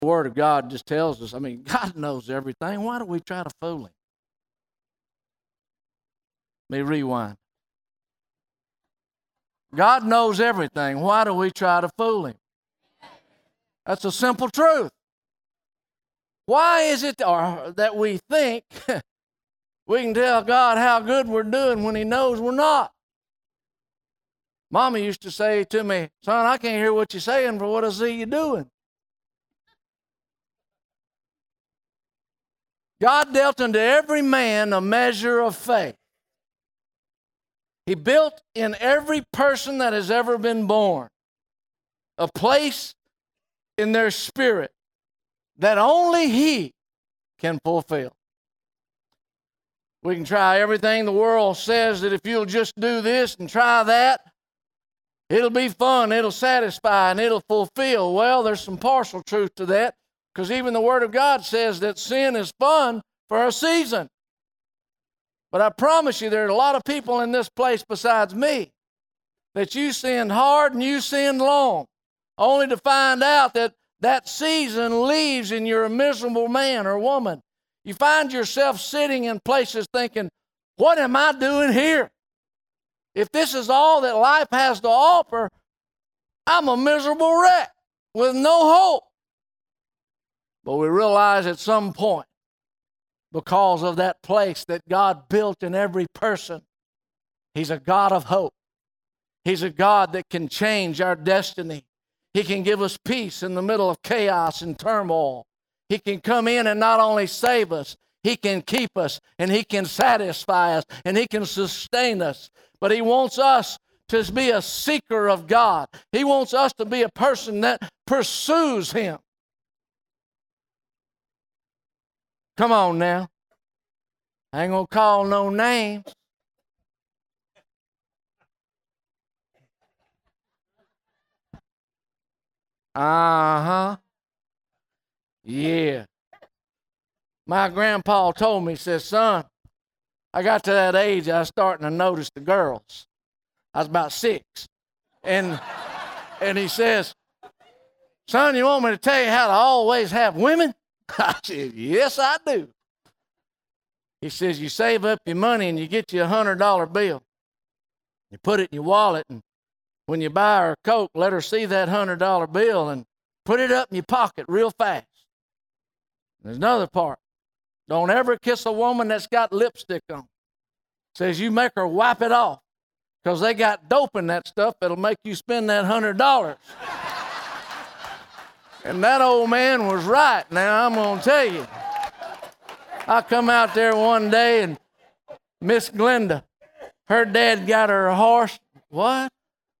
The Word of God just tells us, God knows everything. Why do we try to fool Him? Let me rewind. God knows everything. Why do we try to fool Him? That's a simple truth. Why is it that we think we can tell God how good we're doing when He knows we're not? Mama used to say to me, son, I can't hear what you're saying, but what I see you doing. God dealt unto every man a measure of faith. He built in every person that has ever been born a place in their spirit that only He can fulfill. We can try everything the world says that if you'll just do this and try that, it'll be fun, it'll satisfy, and it'll fulfill. Well, there's some partial truth to that, because even the Word of God says that sin is fun for a season. But I promise you, there are a lot of people in this place besides me that you sinned hard and you sinned long, only to find out that that season leaves and you're a miserable man or woman. You find yourself sitting in places thinking, what am I doing here? If this is all that life has to offer, I'm a miserable wreck with no hope. But we realize at some point, because of that place that God built in every person, He's a God of hope. He's a God that can change our destiny. He can give us peace in the middle of chaos and turmoil. He can come in and not only save us, He can keep us, and He can satisfy us, and He can sustain us. But He wants us to be a seeker of God. He wants us to be a person that pursues Him. Come on now. I ain't going to call no names. Uh-huh. Yeah. My grandpa told me, he says, son, I got to that age I was starting to notice the girls. I was about 6. And he says, son, you want me to tell you how to always have women? I said, yes, I do. He says, you save up your money and you get you $100 bill. You put it in your wallet, and when you buy her a Coke, let her see that $100 bill and put it up in your pocket real fast. There's another part. Don't ever kiss a woman that's got lipstick on. Says you make her wipe it off, because they got dope in that stuff that'll make you spend that $100. And that old man was right. Now, I'm going to tell you. I come out there one day, and Miss Glenda, her dad got her a horse. What?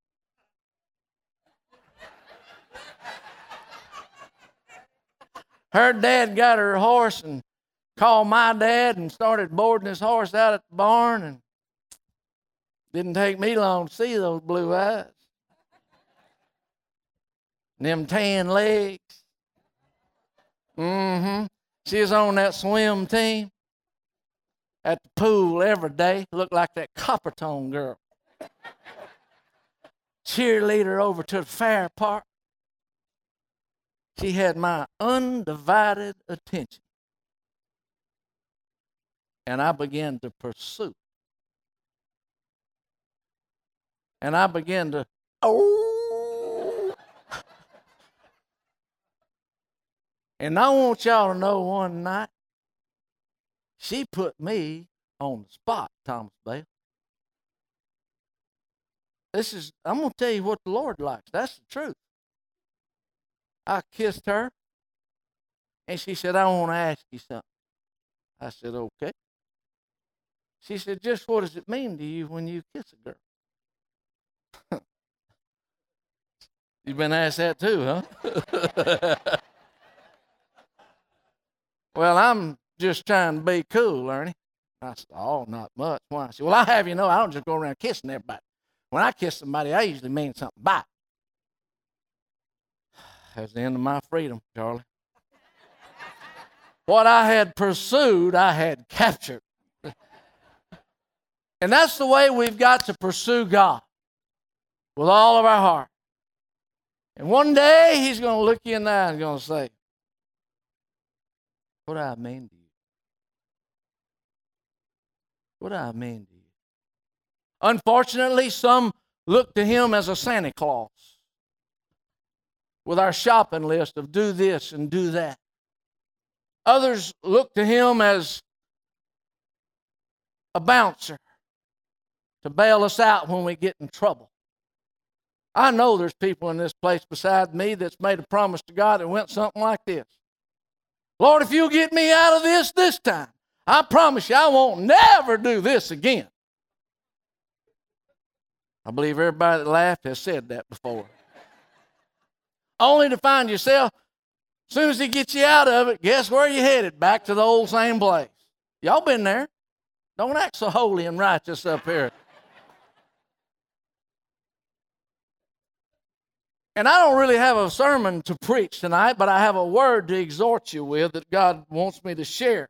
Her dad got her a horse and called my dad and started boarding his horse out at the barn, and didn't take me long to see those blue eyes. And them tan legs. Mm-hmm. She was on that swim team at the pool every day. Looked like that Coppertone girl. Cheerleader over to the fair park. She had my undivided attention. And I began to pursue. And I began to, And I want y'all to know one night, she put me on the spot, Thomas Bell. I'm going to tell you what the Lord likes. That's the truth. I kissed her, and she said, I want to ask you something. I said, okay. She said, just what does it mean to you when you kiss a girl? You've been asked that too, huh? Well, I'm just trying to be cool, Ernie. I said, oh, not much. Why? She said, well, I have you know, I don't just go around kissing everybody. When I kiss somebody, I usually mean something by it. That's the end of my freedom, Charlie. What I had pursued, I had captured. And that's the way we've got to pursue God, with all of our heart. And one day, He's going to look you in the eye and going to say, What do I mean to you? What do I mean to you? Unfortunately, some look to him as a Santa Claus with our shopping list of do this and do that. Others look to him as a bouncer to bail us out when we get in trouble. I know there's people in this place beside me that's made a promise to God that went something like this. Lord, if you'll get me out of this time, I promise you I won't never do this again. I believe everybody that laughed has said that before. Only to find yourself, as soon as he gets you out of it, guess where you're headed? Back to the old same place. Y'all been there. Don't act so holy and righteous up here. And I don't really have a sermon to preach tonight, but I have a word to exhort you with that God wants me to share.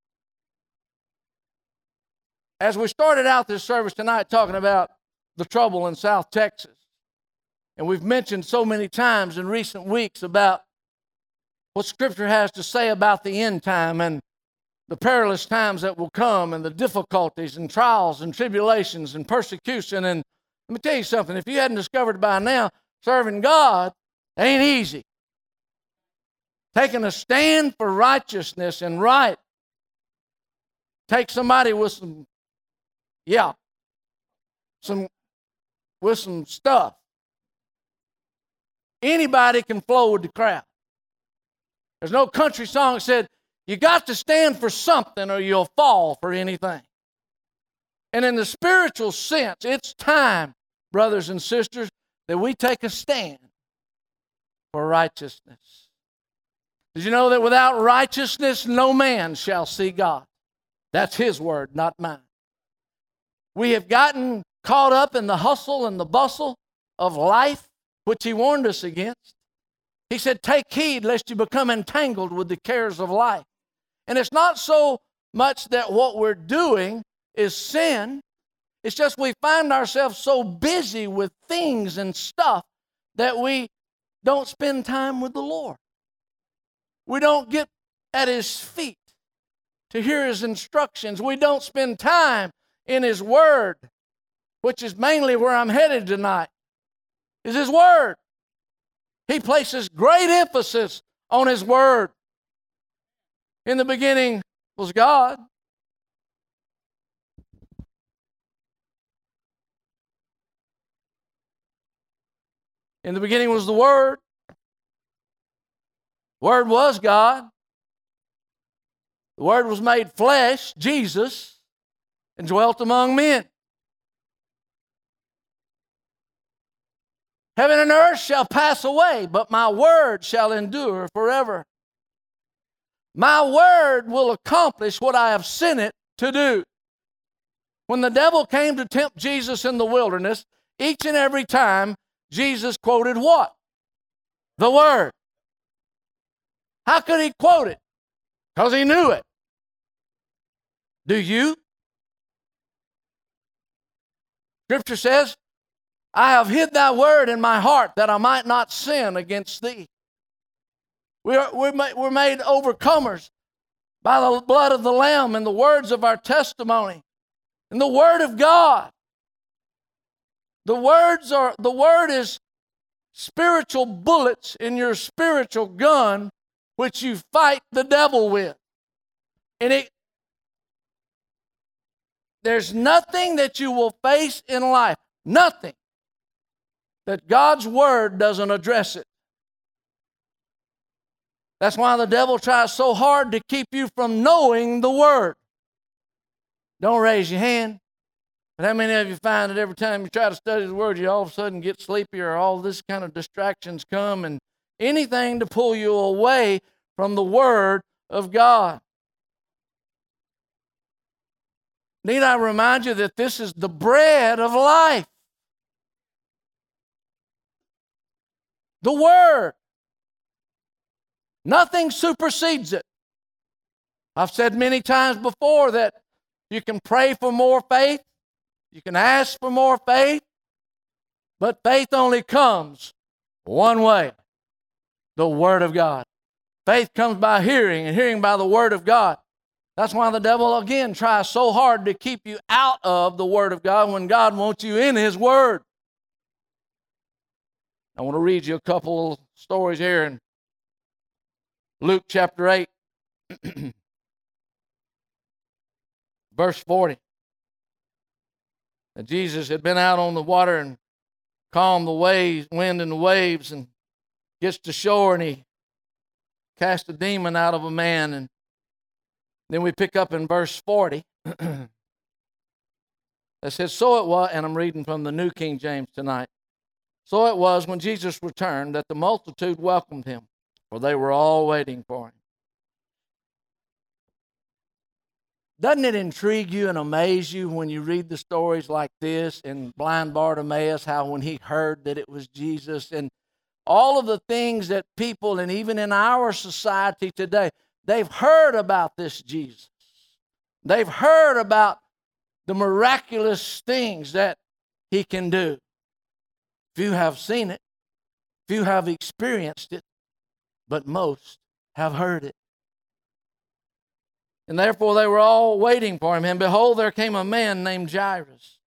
As we started out this service tonight talking about the trouble in South Texas, and we've mentioned so many times in recent weeks about what Scripture has to say about the end time and the perilous times that will come and the difficulties and trials and tribulations and persecution. And let me tell you something, if you hadn't discovered by now, serving God ain't easy. Taking a stand for righteousness and right. Take somebody with some stuff. Anybody can flow with the crowd. There's no country song that said, you got to stand for something or you'll fall for anything. And in the spiritual sense, it's time, brothers and sisters, that we take a stand for righteousness. Did you know that without righteousness, no man shall see God? That's His word, not mine. We have gotten caught up in the hustle and the bustle of life, which He warned us against. He said, take heed lest you become entangled with the cares of life. And it's not so much that what we're doing is sin. It's just we find ourselves so busy with things and stuff that we don't spend time with the Lord. We don't get at His feet to hear His instructions. We don't spend time in His Word, which is mainly where I'm headed tonight, is His Word. He places great emphasis on His Word. In the beginning was God. In the beginning was the Word. Word was God. The Word was made flesh, Jesus, and dwelt among men. Heaven and earth shall pass away, but my word shall endure forever. My word will accomplish what I have sent it to do. When the devil came to tempt Jesus in the wilderness, each and every time, Jesus quoted what? The Word. How could He quote it? Because He knew it. Do you? Scripture says, I have hid thy word in my heart that I might not sin against thee. We're made overcomers by the blood of the Lamb and the words of our testimony and the Word of God. The Word is spiritual bullets in your spiritual gun, which you fight the devil with. And there's nothing that you will face in life, nothing, that God's Word doesn't address it. That's why the devil tries so hard to keep you from knowing the Word. Don't raise your hand. But how many of you find that every time you try to study the Word, you all of a sudden get sleepy or all this kind of distractions come and anything to pull you away from the Word of God? Need I remind you that this is the bread of life? The Word. Nothing supersedes it. I've said many times before that you can pray for more faith, you can ask for more faith, but faith only comes one way, the Word of God. Faith comes by hearing, and hearing by the Word of God. That's why the devil, again, tries so hard to keep you out of the Word of God when God wants you in His Word. I want to read you a couple stories here in Luke chapter 8, verse 40. That Jesus had been out on the water and calmed the waves, wind and the waves, and gets to shore, and he cast a demon out of a man. And then we pick up in verse 40. It says, so it was, and I'm reading from the New King James tonight. So it was when Jesus returned that the multitude welcomed him, for they were all waiting for him. Doesn't it intrigue you and amaze you when you read the stories like this in blind Bartimaeus, how when he heard that it was Jesus, and all of the things that people, and even in our society today, they've heard about this Jesus. They've heard about the miraculous things that he can do. Few have seen it, few have experienced it, but most have heard it. And therefore they were all waiting for him. And behold, there came a man named Jairus.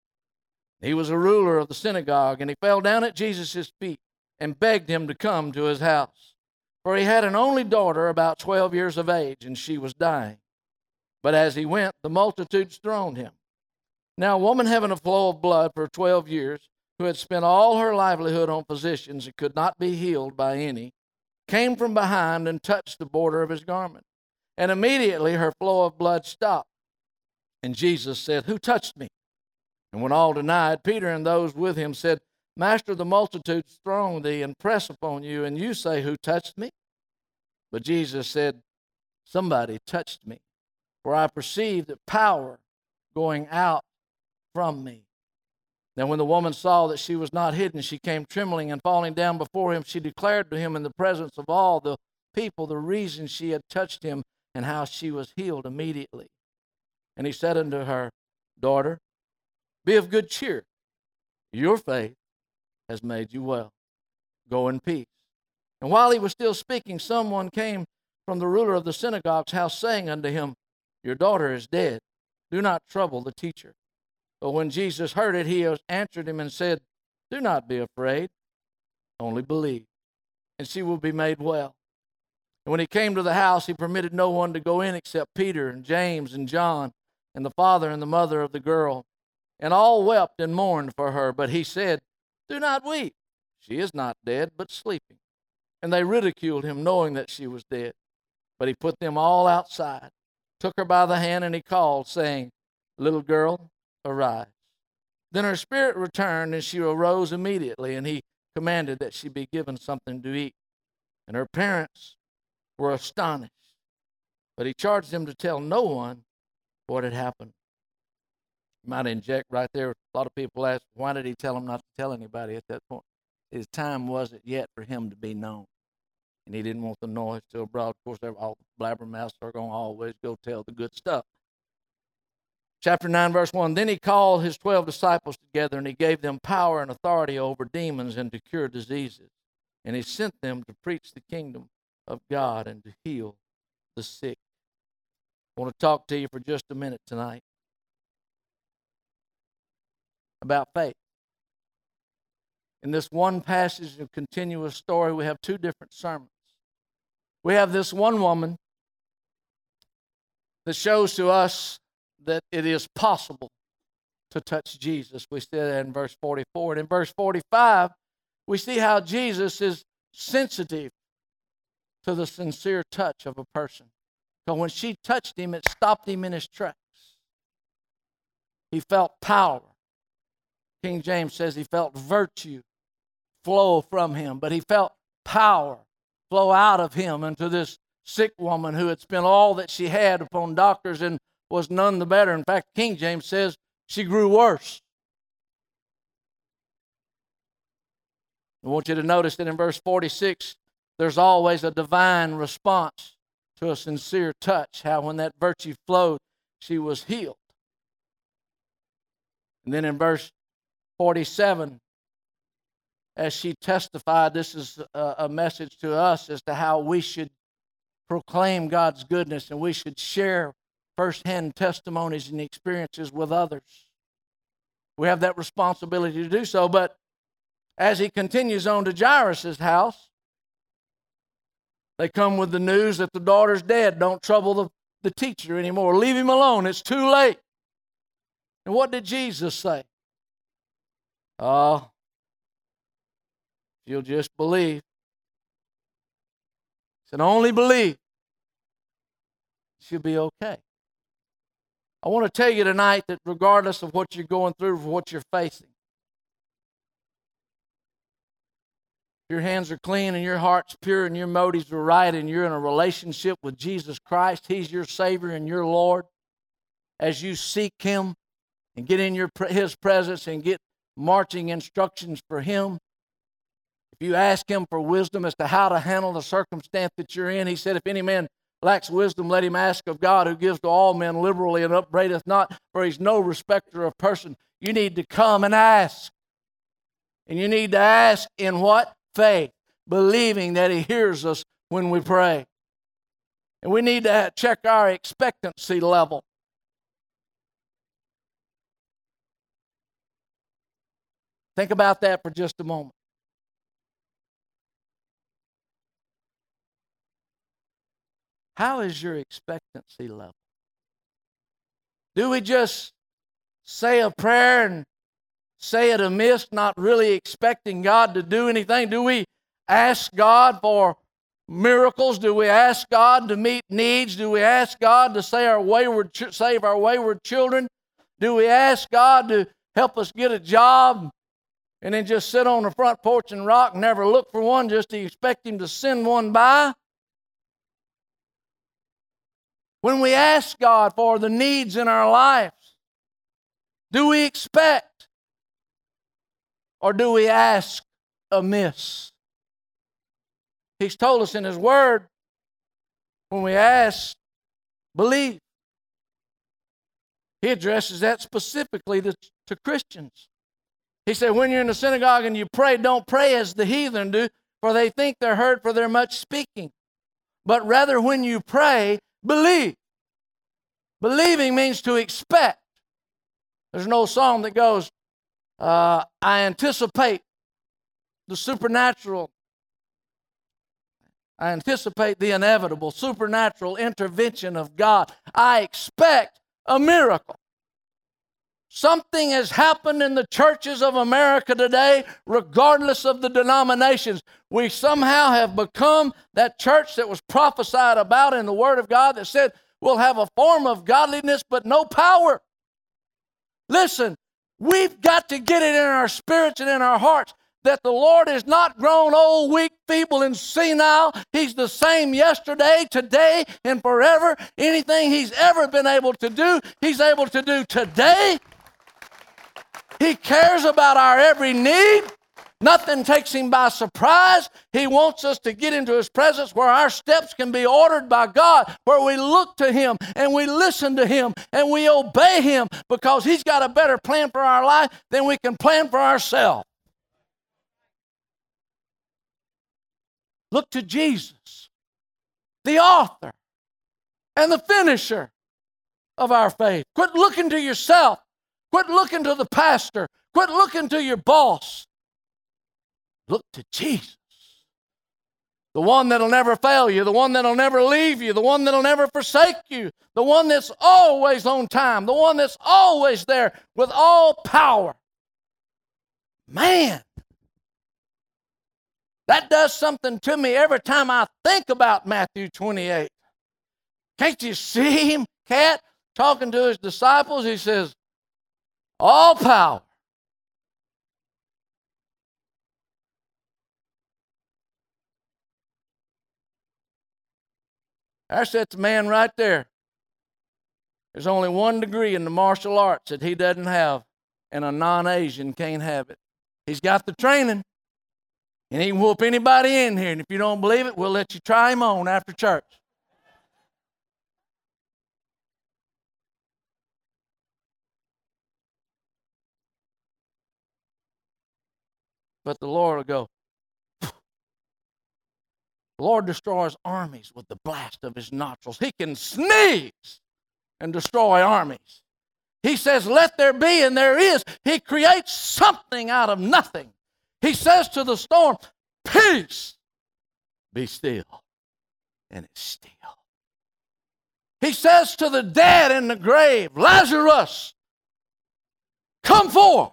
He was a ruler of the synagogue, and he fell down at Jesus' feet and begged him to come to his house. For he had an only daughter about 12 years of age, and she was dying. But as he went, the multitudes thronged him. Now a woman having a flow of blood for 12 years, who had spent all her livelihood on physicians and could not be healed by any, came from behind and touched the border of his garment. And immediately her flow of blood stopped. And Jesus said, who touched me? And when all denied, Peter and those with him said, Master, the multitudes throng thee and press upon you, and you say, who touched me? But Jesus said, somebody touched me, for I perceive that power going out from me. Then when the woman saw that she was not hidden, she came trembling, and falling down before him, she declared to him in the presence of all the people the reason she had touched him, and how she was healed immediately. And he said unto her, Daughter, be of good cheer. Your faith has made you well. Go in peace. And while he was still speaking, someone came from the ruler of the synagogue's house, saying unto him, Your daughter is dead. Do not trouble the teacher. But when Jesus heard it, he answered him and said, Do not be afraid, only believe, and she will be made well. And when he came to the house, he permitted no one to go in except Peter and James and John and the father and the mother of the girl. And all wept and mourned for her. But he said, Do not weep. She is not dead, but sleeping. And they ridiculed him, knowing that she was dead. But he put them all outside, took her by the hand, and he called, saying, Little girl, arise. Then her spirit returned, and she arose immediately, and he commanded that she be given something to eat. And her parents were astonished. But he charged them to tell no one what had happened. You might inject right there. A lot of people ask, why did he tell them not to tell anybody at that point? His time wasn't yet for him to be known. And he didn't want the noise to abroad. Of course, all the blabbermouths are going to always go tell the good stuff. Chapter 9, verse 1, Then he called his 12 disciples together, and he gave them power and authority over demons and to cure diseases. And he sent them to preach the kingdom of God and to heal the sick. I want to talk to you for just a minute tonight about faith. In this one passage of continuous story, we have two different sermons. We have this one woman that shows to us that it is possible to touch Jesus. We see that in verse 44. And in verse 45, we see how Jesus is sensitive to the sincere touch of a person. So when she touched him, it stopped him in his tracks. He felt power. King James says he felt virtue flow from him, but he felt power flow out of him into this sick woman who had spent all that she had upon doctors and was none the better. In fact, King James says she grew worse. I want you to notice that in verse 46, there's always a divine response to a sincere touch. How when that virtue flowed, she was healed. And then in verse 47, as she testified, this is a message to us as to how we should proclaim God's goodness, and we should share firsthand testimonies and experiences with others. We have that responsibility to do so. But as he continues on to Jairus' house, they come with the news that the daughter's dead. Don't trouble the teacher anymore. Leave him alone. It's too late. And what did Jesus say? Oh, if you'll just believe. He said, only believe. She'll be okay. I want to tell you tonight that regardless of what you're going through, what you're facing, your hands are clean and your heart's pure and your motives are right and you're in a relationship with Jesus Christ, He's your Savior and your Lord, as you seek Him and get in His presence and get marching instructions for Him, if you ask Him for wisdom as to how to handle the circumstance that you're in, He said, if any man lacks wisdom, let him ask of God, who gives to all men liberally and upbraideth not, for He's no respecter of person. You need to come and ask. And you need to ask in what? Faith, believing that He hears us when we pray. And we need to check our expectancy level. Think about that for just a moment. How is your expectancy level? Do we just say a prayer and say it amiss, not really expecting God to do anything? Do we ask God for miracles? Do we ask God to meet needs? Do we ask God to save our wayward children? Do we ask God to help us get a job and then just sit on the front porch and rock and never look for one just to expect Him to send one by? When we ask God for the needs in our lives, do we expect or do we ask amiss? He's told us in His Word, when we ask, believe. He addresses that specifically to Christians. He said, when you're in the synagogue and you pray, don't pray as the heathen do, for they think they're heard for their much speaking. But rather when you pray, believe. Believing means to expect. There's an old song that goes, I anticipate the supernatural. I anticipate the inevitable, supernatural intervention of God. I expect a miracle. Something has happened in the churches of America today, regardless of the denominations. We somehow have become that church that was prophesied about in the Word of God that said, we'll have a form of godliness but no power. Listen, we've got to get it in our spirits and in our hearts that the Lord is not grown old, weak, feeble, and senile. He's the same yesterday, today, and forever. Anything He's ever been able to do, He's able to do today. He cares about our every need. Nothing takes Him by surprise. He wants us to get into His presence where our steps can be ordered by God, where we look to Him and we listen to Him and we obey Him because He's got a better plan for our life than we can plan for ourselves. Look to Jesus, the author and the finisher of our faith. Quit looking to yourself. Quit looking to the pastor. Quit looking to your boss. Look to Jesus, the one that'll never fail you, the one that'll never leave you, the one that'll never forsake you, the one that's always on time, the one that's always there with all power. Man, that does something to me every time I think about Matthew 28. Can't you see Him, Cat, talking to His disciples? He says, all power. That's that man right there. There's only 1 degree in the martial arts that he doesn't have, and a non-Asian can't have it. He's got the training, and he can whoop anybody in here. And if you don't believe it, we'll let you try him on after church. But the Lord will go, The Lord destroys armies with the blast of his nostrils. He can sneeze and destroy armies. He says, let there be, and there is. He creates something out of nothing. He says to the storm, peace, be still, and it's still. He says to the dead in the grave, Lazarus, come forth.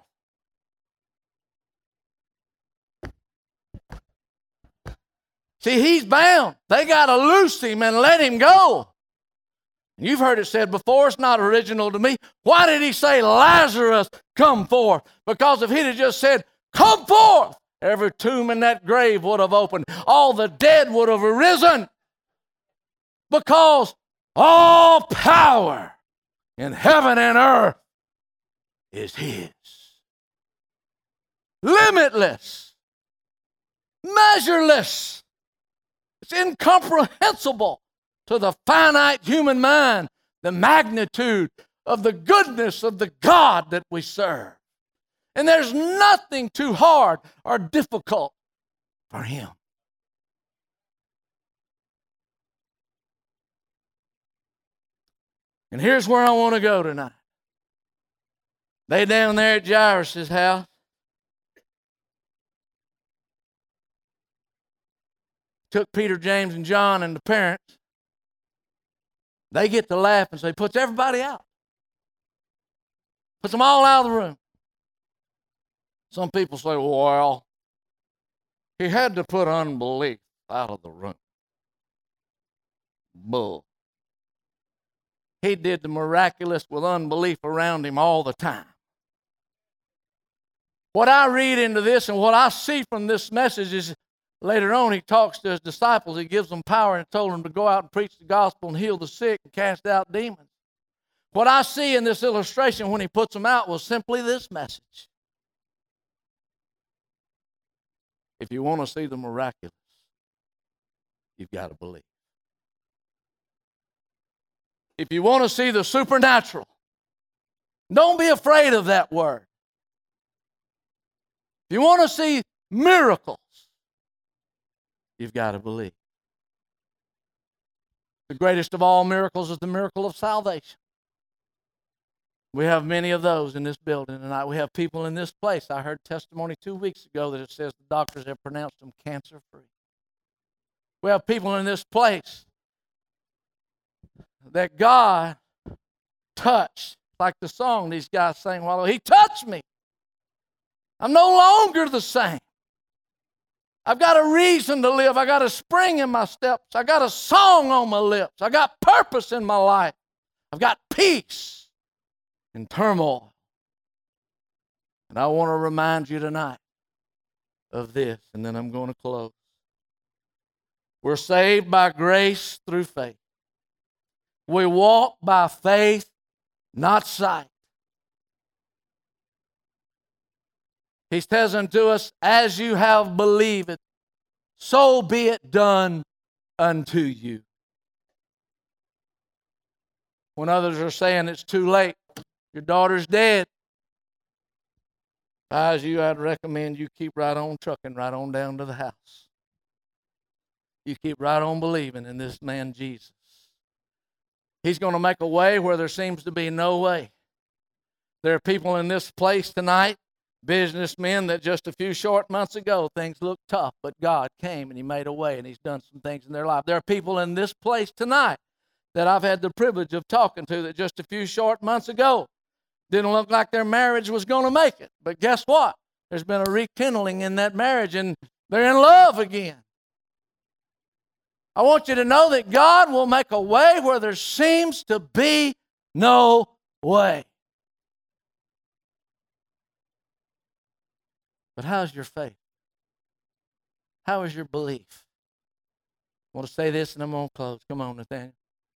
See, he's bound. They got to loose him and let him go. You've heard it said before, it's not original to me. Why did he say, Lazarus, come forth? Because if he'd have just said, come forth, every tomb in that grave would have opened. All the dead would have arisen. Because all power in heaven and earth is his. Limitless. Measureless. It's incomprehensible to the finite human mind, the magnitude of the goodness of the God that we serve. And there's nothing too hard or difficult for him. And here's where I want to go tonight. They down there at Jairus' house. Took Peter, James, and John and the parents. They get to laugh and say, puts everybody out. Puts them all out of the room. Some people say, well, he had to put unbelief out of the room. Bull. He did the miraculous with unbelief around him all the time. What I read into this and what I see from this message is later on he talks to his disciples. He gives them power and told them to go out and preach the gospel and heal the sick and cast out demons. What I see in this illustration when he puts them out was simply this message. If you want to see the miraculous, you've got to believe. If you want to see the supernatural, don't be afraid of that word. If you want to see miracles, you've got to believe. The greatest of all miracles is the miracle of salvation. We have many of those in this building tonight. We have people in this place. I heard testimony 2 weeks ago that it says the doctors have pronounced them cancer-free. We have people in this place that God touched, like the song these guys sang while ago. He touched me. I'm no longer the same. I've got a reason to live. I got a spring in my steps. I got a song on my lips. I got purpose in my life. I've got peace in turmoil. And I want to remind you tonight of this, and then I'm going to close. We're saved by grace through faith. We walk by faith, not sight. He says unto us, as you have believed, so be it done unto you. When others are saying it's too late, your daughter's dead, if I was you, I'd recommend you keep right on trucking right on down to the house. You keep right on believing in this man Jesus. He's going to make a way where there seems to be no way. There are people in this place tonight, businessmen, that just a few short months ago things looked tough, but God came and He made a way and He's done some things in their life. There are people in this place tonight that I've had the privilege of talking to that just a few short months ago didn't look like their marriage was going to make it. But guess what? There's been a rekindling in that marriage and they're in love again. I want you to know that God will make a way where there seems to be no way. But how's your faith? How is your belief? I want to say this and I'm going to close. Come on, Nathaniel.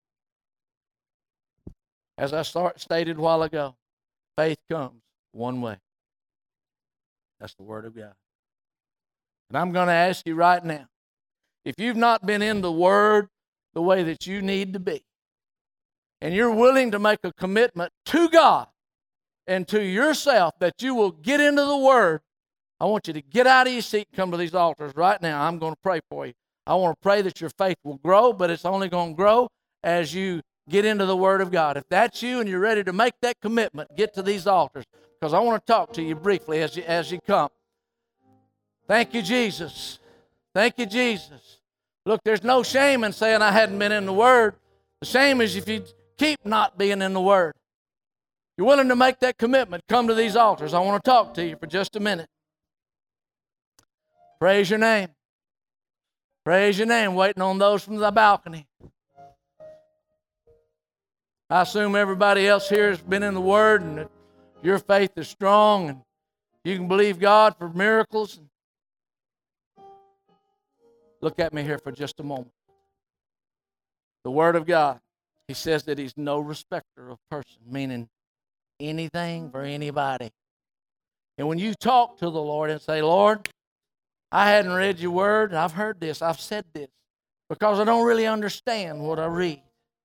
As I stated a while ago, faith comes one way. That's the Word of God. And I'm going to ask you right now, if you've not been in the Word the way that you need to be, and you're willing to make a commitment to God and to yourself that you will get into the Word, I want you to get out of your seat and come to these altars right now. I'm going to pray for you. I want to pray that your faith will grow, but it's only going to grow as you get into the Word of God. If that's you and you're ready to make that commitment, get to these altars, because I want to talk to you briefly as you come. Thank you, Jesus. Thank you, Jesus. Look, there's no shame in saying I hadn't been in the Word. The shame is if you keep not being in the Word. You're willing to make that commitment, come to these altars. I want to talk to you for just a minute. Praise your name. Praise your name. Waiting on those from the balcony. I assume everybody else here has been in the Word and that your faith is strong and you can believe God for miracles. Look at me here for just a moment. The Word of God, He says that He's no respecter of person, meaning anything for anybody. And when you talk to the Lord and say, Lord, I hadn't read your Word, I've heard this, I've said this, because I don't really understand what I read.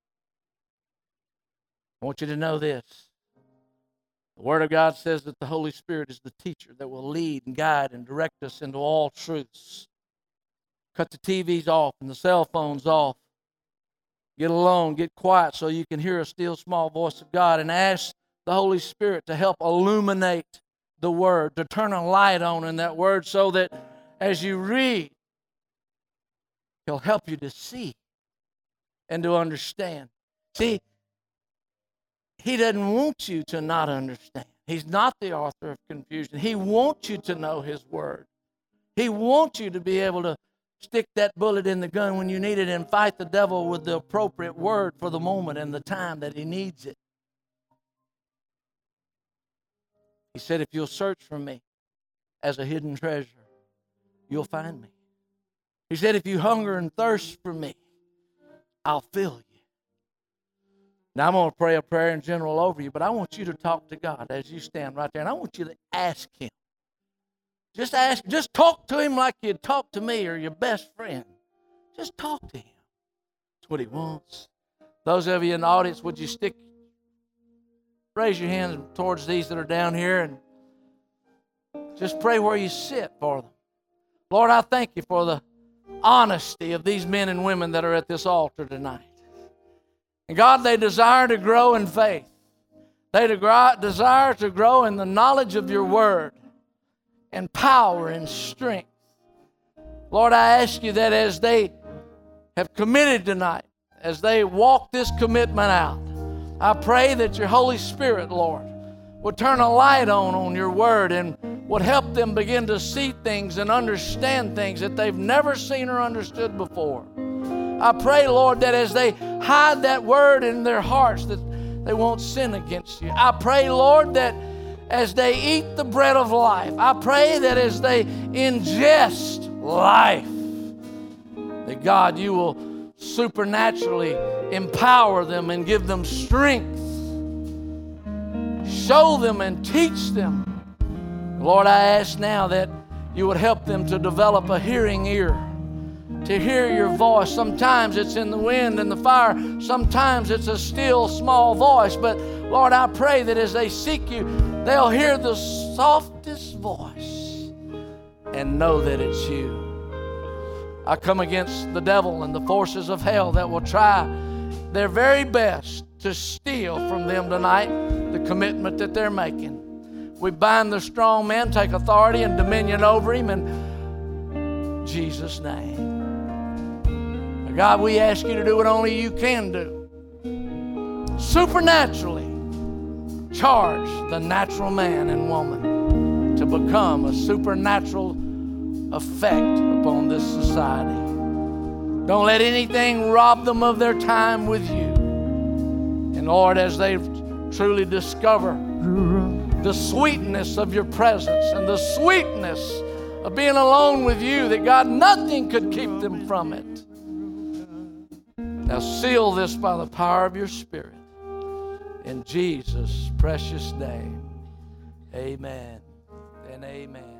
I want you to know this. The Word of God says that the Holy Spirit is the teacher that will lead and guide and direct us into all truths. Cut the TVs off and the cell phones off. Get alone, get quiet so you can hear a still small voice of God, and ask the Holy Spirit to help illuminate the Word, to turn a light on in that Word so that as you read, He'll help you to see and to understand. See, He doesn't want you to not understand. He's not the author of confusion. He wants you to know His Word. He wants you to be able to stick that bullet in the gun when you need it and fight the devil with the appropriate word for the moment and the time that he needs it. He said, if you'll search for me as a hidden treasure, you'll find me. He said, if you hunger and thirst for me, I'll fill you. Now, I'm going to pray a prayer in general over you, but I want you to talk to God as you stand right there, and I want you to ask Him. Just talk to Him like you'd talk to me or your best friend. Just talk to Him. That's what He wants. Those of you in the audience, would you raise your hands towards these that are down here and just pray where you sit for them. Lord, I thank you for the honesty of these men and women that are at this altar tonight. And God, they desire to grow in faith. They desire to grow in the knowledge of your Word and power and strength. Lord, I ask you that as they have committed tonight, as they walk this commitment out, I pray that your Holy Spirit, Lord, would turn a light on your Word and would help them begin to see things and understand things that they've never seen or understood before. I pray, Lord, that as they hide that Word in their hearts, that they won't sin against you. I pray, Lord, that as they eat the bread of life, I pray that as they ingest life, that God, you will supernaturally empower them and give them strength. Show them and teach them. Lord, I ask now that you would help them to develop a hearing ear, to hear your voice. Sometimes it's in the wind and the fire. Sometimes it's a still, small voice. But Lord, I pray that as they seek you, they'll hear the softest voice and know that it's you. I come against the devil and the forces of hell that will try their very best to steal from them tonight the commitment that they're making. We bind the strong man, take authority and dominion over him in Jesus' name. God, we ask you to do what only you can do. Supernaturally charge the natural man and woman to become a supernatural effect upon this society. Don't let anything rob them of their time with you. And Lord, as they truly discover the sweetness of your presence and the sweetness of being alone with you, that God, nothing could keep them from it. Now seal this by the power of your Spirit. In Jesus' precious name, amen and amen.